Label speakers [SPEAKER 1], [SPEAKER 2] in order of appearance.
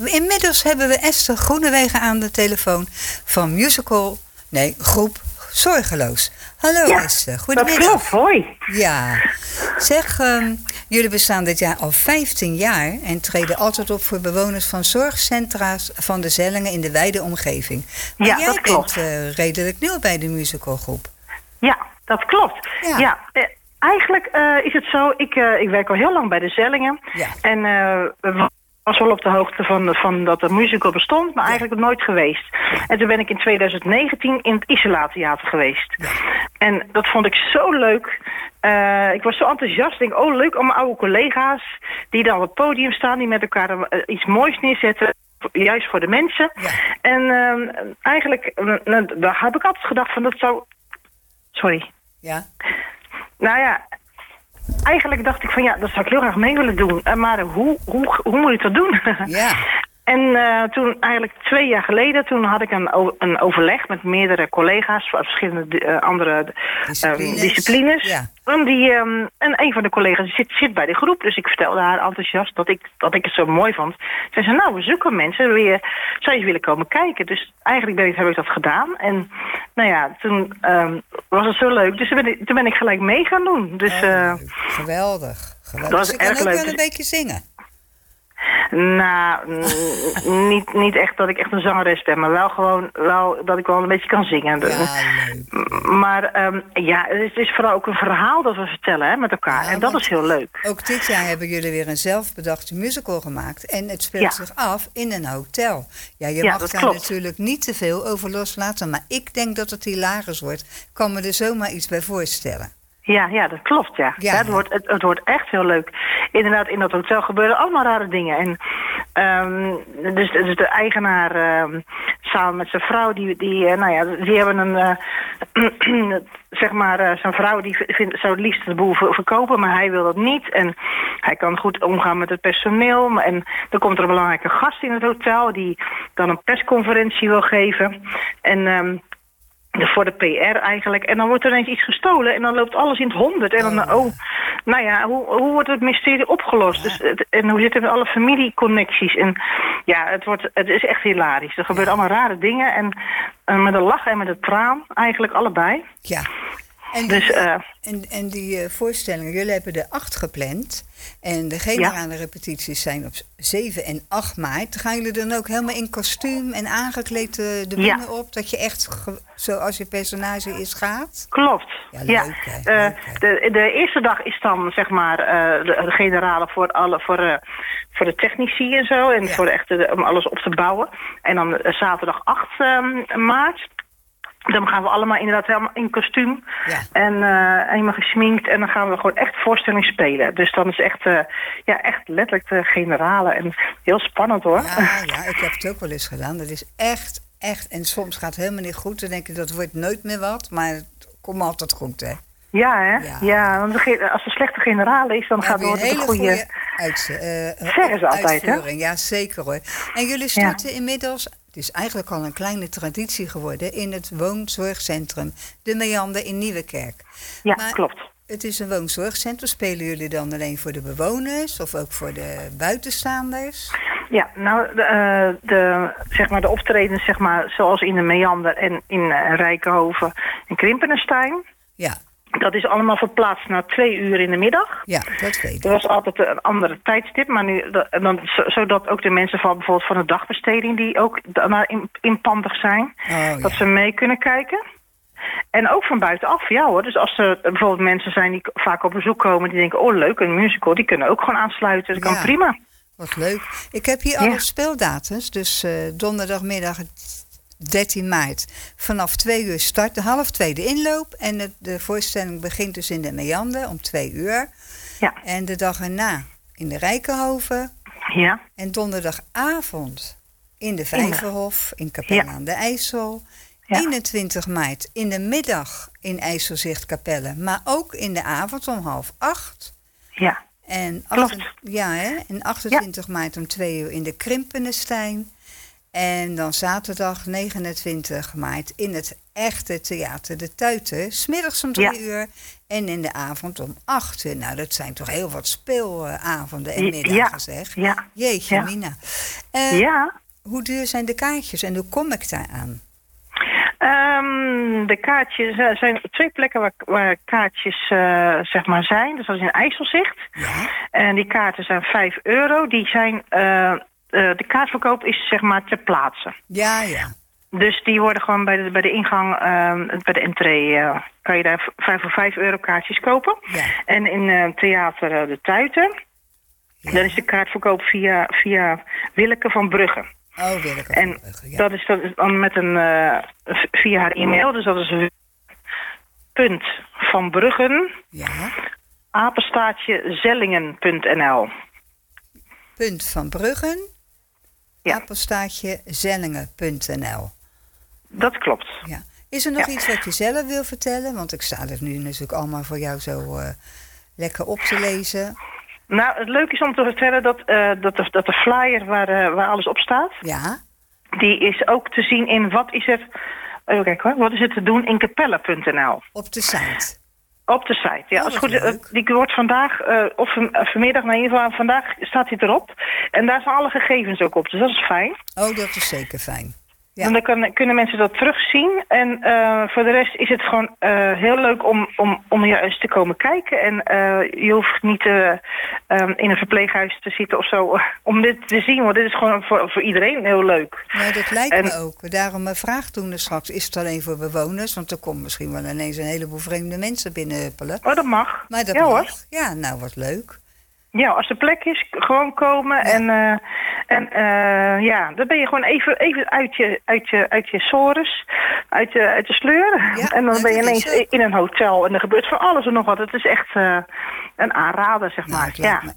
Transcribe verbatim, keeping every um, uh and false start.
[SPEAKER 1] Inmiddels hebben we Esther Groenewegen aan de telefoon van musical, nee, groep Zorgeloos. Hallo ja, Esther, goedemiddag.
[SPEAKER 2] Dat klopt, hoi.
[SPEAKER 1] Ja, zeg, um, jullie bestaan dit jaar al vijftien jaar en treden altijd op voor bewoners van zorgcentra's van de Zellingen in de wijde omgeving. Maar
[SPEAKER 2] ja,
[SPEAKER 1] jij
[SPEAKER 2] dat klopt.
[SPEAKER 1] bent uh, redelijk nieuw bij de musicalgroep.
[SPEAKER 2] Ja, dat klopt. Ja, ja eh, eigenlijk uh, is het zo, ik, uh, ik werk al heel lang bij de Zellingen. Ja. En uh, we was wel op de hoogte van, van dat er musical bestond, maar ja. eigenlijk nooit geweest. Ja. En toen ben ik in twintig negentien in het Isela Theater geweest. Ja. En dat vond ik zo leuk. Uh, ik was zo enthousiast. Ik denk, oh leuk, allemaal oude collega's die dan op het podium staan, die met elkaar uh, iets moois neerzetten. Juist voor de mensen. Ja. En uh, eigenlijk, uh, daar heb ik altijd gedacht van dat zou... Sorry.
[SPEAKER 1] Ja.
[SPEAKER 2] Nou ja, eigenlijk dacht ik van ja, dat zou ik heel graag mee willen doen. Uh, maar hoe, hoe, hoe moet ik dat doen?
[SPEAKER 1] Ja.
[SPEAKER 2] En uh, toen eigenlijk twee jaar geleden, toen had ik een, een overleg met meerdere collega's van verschillende uh, andere disciplines. Uh, disciplines. Ja. En, die, um, en een van de collega's zit, zit bij de groep, dus ik vertelde haar enthousiast dat ik, dat ik het zo mooi vond. Ze zei, nou, we zoeken mensen, wil je, zou je eens willen komen kijken? Dus eigenlijk ben ik, heb ik dat gedaan. En nou ja, toen um, was het zo leuk, dus toen ben ik, toen ben ik gelijk mee gaan doen. Dus,
[SPEAKER 1] oh,
[SPEAKER 2] uh,
[SPEAKER 1] geweldig. geweldig.
[SPEAKER 2] Dat was
[SPEAKER 1] dus je
[SPEAKER 2] erg
[SPEAKER 1] kan ook
[SPEAKER 2] leuk.
[SPEAKER 1] wel een beetje zingen.
[SPEAKER 2] Nou, niet, niet echt dat ik echt een zangeres ben, maar wel gewoon wel dat ik wel een beetje kan zingen.
[SPEAKER 1] Ja, leuk.
[SPEAKER 2] Maar um, ja, het is vooral ook een verhaal dat we vertellen hè, met elkaar. Ja, en dat is heel leuk.
[SPEAKER 1] Ook dit jaar hebben jullie weer een zelfbedachte musical gemaakt. En het speelt ja. zich af in een hotel. Ja, je
[SPEAKER 2] ja,
[SPEAKER 1] mag daar
[SPEAKER 2] klopt.
[SPEAKER 1] natuurlijk niet te veel over loslaten, maar ik denk dat het hilarisch wordt. Ik kan me er zomaar iets bij voorstellen.
[SPEAKER 2] Ja, ja, dat klopt, ja. ja. ja het, wordt, het, het wordt echt heel leuk. Inderdaad, in dat hotel gebeuren allemaal rare dingen. En um, dus, dus de eigenaar um, samen met zijn vrouw, die, die, uh, nou ja, die hebben een, uh, zeg maar, uh, zijn vrouw die vindt, zou het liefst de boel verkopen, maar hij wil dat niet. En hij kan goed omgaan met het personeel. En dan komt er een belangrijke gast in het hotel, die dan een persconferentie wil geven. En Um, voor de P R eigenlijk. En dan wordt er ineens iets gestolen en dan loopt alles in het honderd. En dan, oh, nou ja, hoe, hoe wordt het mysterie opgelost? Dus het, en hoe zitten we alle familieconnecties? En ja, het, wordt, het is echt hilarisch. Er gebeuren allemaal rare dingen. En uh, met een lach en met een traan, eigenlijk allebei.
[SPEAKER 1] Ja. En die, dus, uh, en, en die uh, voorstellingen, jullie hebben er acht gepland. En de generale ja. repetities zijn op zeven en acht maart. Gaan jullie dan ook helemaal in kostuum en aangekleed de bühne ja. op? Dat je echt ge, zoals je personage is gaat?
[SPEAKER 2] Klopt.
[SPEAKER 1] Ja, leuk,
[SPEAKER 2] ja.
[SPEAKER 1] Hè?
[SPEAKER 2] Uh,
[SPEAKER 1] leuk, hè?
[SPEAKER 2] De, de eerste dag is dan zeg maar uh, de, de generale voor, alle, voor, uh, voor de technici en zo. En ja. voor de echte, om alles op te bouwen. En dan uh, zaterdag acht maart. Dan gaan we allemaal inderdaad helemaal in kostuum. Ja. En uh, helemaal gesminkt. En dan gaan we gewoon echt voorstelling spelen. Dus dan is echt, uh, ja, echt letterlijk de generale. En heel spannend hoor.
[SPEAKER 1] Ja, ja, ik heb het ook wel eens gedaan. Dat is echt, echt. En soms gaat het helemaal niet goed. Dan denk ik, dat wordt nooit meer wat. Maar het komt altijd goed, hè.
[SPEAKER 2] Ja, hè? Ja, ja, want als er slechte generale is, dan ja, gaat het door de goede
[SPEAKER 1] uit, uh,
[SPEAKER 2] zeggen ze altijd, hè?
[SPEAKER 1] Ja, zeker hoor. En jullie starten ja. inmiddels, het is eigenlijk al een kleine traditie geworden, in het woonzorgcentrum De Meander in Nieuwekerk.
[SPEAKER 2] Ja,
[SPEAKER 1] maar
[SPEAKER 2] klopt.
[SPEAKER 1] Het is een woonzorgcentrum. Spelen jullie dan alleen voor de bewoners of ook voor de buitenstaanders?
[SPEAKER 2] Ja, nou, de, uh, de, zeg maar de optredens, zeg maar, zoals in de Meander en in uh, Rijkenhoven en Krimpenestein.
[SPEAKER 1] Ja.
[SPEAKER 2] Dat is allemaal verplaatst naar twee uur in de middag.
[SPEAKER 1] Ja, dat weet ik.
[SPEAKER 2] Dat was altijd een andere tijdstip, maar nu, dan, zodat ook de mensen van bijvoorbeeld van de dagbesteding, die ook daar inpandig zijn, oh, dat ja. ze mee kunnen kijken. En ook van buitenaf, ja hoor. Dus als er bijvoorbeeld mensen zijn die vaak op bezoek komen, die denken, oh leuk, een musical, die kunnen ook gewoon aansluiten. Dat ja. kan prima.
[SPEAKER 1] Wat leuk. Ik heb hier ja. alle speeldatums, dus uh, donderdagmiddag dertien maart vanaf twee uur start, half twee de inloop. En de, de voorstelling begint dus in de Meander om twee uur.
[SPEAKER 2] Ja.
[SPEAKER 1] En de dag erna in de Rijkenhoven.
[SPEAKER 2] Ja.
[SPEAKER 1] En donderdagavond in de Vijverhof, in Capelle ja. aan de IJssel. Ja. eenentwintig maart in de middag in IJsselzicht Capelle, maar ook in de avond om half acht.
[SPEAKER 2] Ja,
[SPEAKER 1] en
[SPEAKER 2] klopt.
[SPEAKER 1] acht, ja, hè? En achtentwintig ja. maart om twee uur in de Krimpenestein. En dan zaterdag negenentwintig maart in het echte theater De Tuiten. 's Middags om drie ja. uur en in de avond om acht uur. Nou, dat zijn toch heel wat speelavonden en middagen, ja. zeg.
[SPEAKER 2] Ja.
[SPEAKER 1] Jeetje,
[SPEAKER 2] ja.
[SPEAKER 1] Mina. Uh,
[SPEAKER 2] ja.
[SPEAKER 1] Hoe duur zijn de kaartjes en hoe kom ik daar aan?
[SPEAKER 2] Um, de kaartjes er zijn twee plekken waar, waar kaartjes uh, zeg maar zijn. Dus dat is in IJsselzicht.
[SPEAKER 1] Ja.
[SPEAKER 2] En die kaarten zijn vijf euro. Die zijn, uh, uh, de kaartverkoop is zeg maar ter plaatse.
[SPEAKER 1] Ja, ja.
[SPEAKER 2] Dus die worden gewoon bij de, bij de ingang, uh, bij de entree, uh, kan je daar vijf voor vijf euro kaartjes kopen.
[SPEAKER 1] Ja.
[SPEAKER 2] En in uh, theater uh, De Tuiten, ja. dan is de kaartverkoop via, via Willeke van Brugge.
[SPEAKER 1] Oh, Willeke
[SPEAKER 2] en
[SPEAKER 1] van Brugge, ja.
[SPEAKER 2] dat is, dat is dan met een, uh, via haar e-mail, dus dat is punt van Bruggen,
[SPEAKER 1] ja.
[SPEAKER 2] apenstaartje zellingen punt n l.
[SPEAKER 1] Punt van Bruggen,
[SPEAKER 2] ja.
[SPEAKER 1] apenstaartje zellingen punt n l.
[SPEAKER 2] Dat klopt.
[SPEAKER 1] Ja. Is er nog
[SPEAKER 2] ja.
[SPEAKER 1] iets wat je zelf wil vertellen? Want ik sta er nu natuurlijk allemaal voor jou zo uh, lekker op te lezen.
[SPEAKER 2] Nou, het leuke is om te vertellen dat, uh, dat, de, dat de flyer waar, uh, waar alles op staat...
[SPEAKER 1] Ja.
[SPEAKER 2] Die is ook te zien in wat is het... Even kijken hoor, wat is het te doen in capelle punt n l.
[SPEAKER 1] Op de site?
[SPEAKER 2] Op de site, ja.
[SPEAKER 1] Oh,
[SPEAKER 2] als goed, uh, die wordt vandaag, uh, of uh, vanmiddag, nou in ieder geval vandaag staat hij erop. En daar zijn alle gegevens ook op, dus dat is fijn.
[SPEAKER 1] Oh, dat is zeker fijn. Ja.
[SPEAKER 2] En dan kan, kunnen mensen dat terugzien. En uh, voor de rest is het gewoon uh, heel leuk om, om, om juist te komen kijken. En uh, je hoeft niet uh, um, in een verpleeghuis te zitten of zo uh, om dit te zien. Want dit is gewoon voor, voor iedereen heel leuk.
[SPEAKER 1] Ja, dat lijkt
[SPEAKER 2] en,
[SPEAKER 1] me ook. Daarom mijn vraag toen er straks, is het alleen voor bewoners? Want er komt misschien wel ineens een heleboel vreemde mensen binnenhuppelen.
[SPEAKER 2] Oh, dat mag.
[SPEAKER 1] Maar dat
[SPEAKER 2] ja,
[SPEAKER 1] mag.
[SPEAKER 2] Hoor.
[SPEAKER 1] Ja, nou, wat leuk.
[SPEAKER 2] Ja, als er plek is, gewoon komen. Ja. En, uh, en uh, ja, dan ben je gewoon even, even uit, je, uit, je, uit je sores, uit, je, uit de sleur.
[SPEAKER 1] Ja,
[SPEAKER 2] en dan ben je ineens
[SPEAKER 1] zo.
[SPEAKER 2] in een hotel en er gebeurt van alles en nog wat. Het is echt uh, een aanrader, zeg maar.
[SPEAKER 1] Nou, het
[SPEAKER 2] ja.
[SPEAKER 1] lijkt